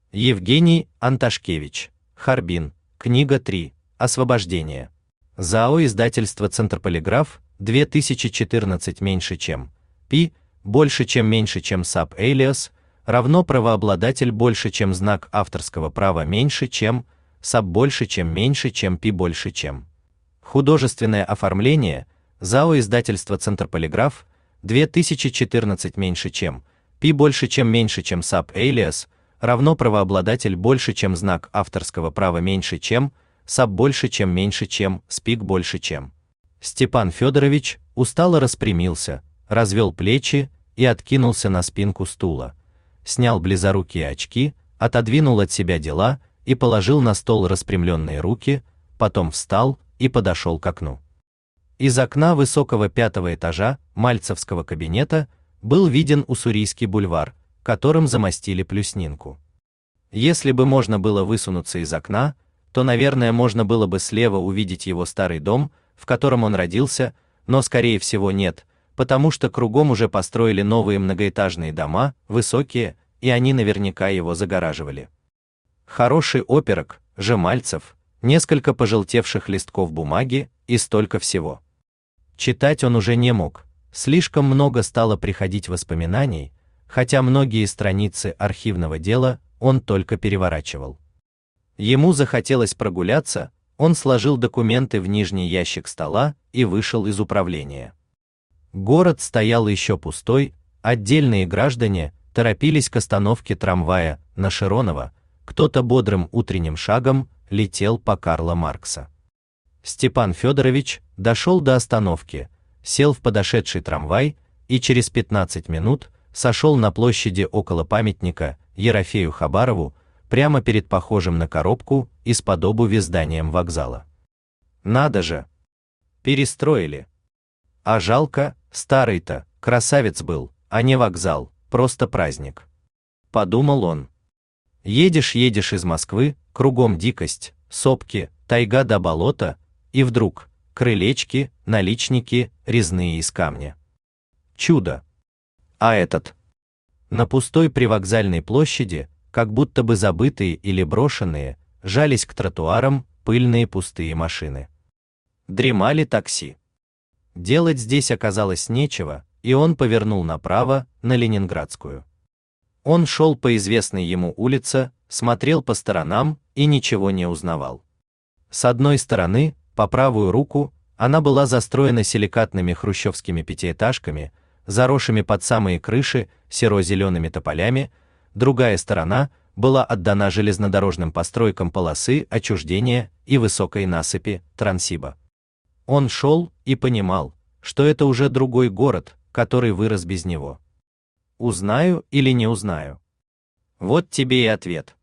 Евгений Анташкевич. Харбин. Книга 3. Освобождение. ЗАО издательство Центр-Полиграф, 2014 меньше чем. Пи, больше чем меньше чем саб alias, равно правообладатель больше чем знак авторского права меньше чем, саб больше чем меньше чем пи больше чем. Художественное оформление, ЗАО издательство Центр-Полиграф, 2014 меньше чем, пи больше чем саб alias, равно правообладатель больше чем знак авторского права меньше чем, саб больше чем меньше чем, спик больше чем. Степан Федорович устало распрямился, развел плечи и откинулся на спинку стула, снял близорукие очки, отодвинул от себя дела и положил на стол распрямленные руки, потом встал и подошел к окну. Из окна высокого 5-го этажа Мальцевского кабинета был виден Уссурийский бульвар, которым замостили Плюснинку. Если бы можно было высунуться из окна, то, наверное, можно было бы слева увидеть его старый дом, в котором он родился, но, скорее всего, нет, потому что кругом уже построили новые многоэтажные дома, высокие, и они наверняка его загораживали. Хороший оперок, Жемальцев, несколько пожелтевших листков бумаги и столько всего. Читать он уже не мог, слишком много стало приходить воспоминаний, хотя многие страницы архивного дела он только переворачивал. Ему захотелось прогуляться, он сложил документы в нижний ящик стола и вышел из управления. Город стоял еще пустой, отдельные граждане торопились к остановке трамвая на Широнова, кто-то бодрым утренним шагом летел по Карла Маркса. Степан Федорович дошел до остановки, сел в подошедший трамвай и через 15 минут сошел на площади около памятника Ерофею Хабарову, прямо перед похожим на коробку из-под обуви зданием вокзала. Надо же! Перестроили. А жалко, старый-то, красавец был, а не вокзал, просто праздник. Подумал он. Едешь из Москвы, кругом дикость, сопки, тайга до болота, и вдруг крылечки, наличники, резные из камня. Чудо! А этот? На пустой привокзальной площади, как будто бы забытые или брошенные, жались к тротуарам пыльные пустые машины. Дремали такси. Делать здесь оказалось нечего, и он повернул направо, на Ленинградскую. Он шел по известной ему улице, смотрел по сторонам и ничего не узнавал. С одной стороны, по правую руку, она была застроена силикатными хрущевскими пятиэтажками, заросшими под самые крыши серо-зелеными тополями, другая сторона была отдана железнодорожным постройкам полосы отчуждения и высокой насыпи Транссиба. Он шел и понимал, что это уже другой город, который вырос без него. Узнаю или не узнаю? Вот тебе и ответ.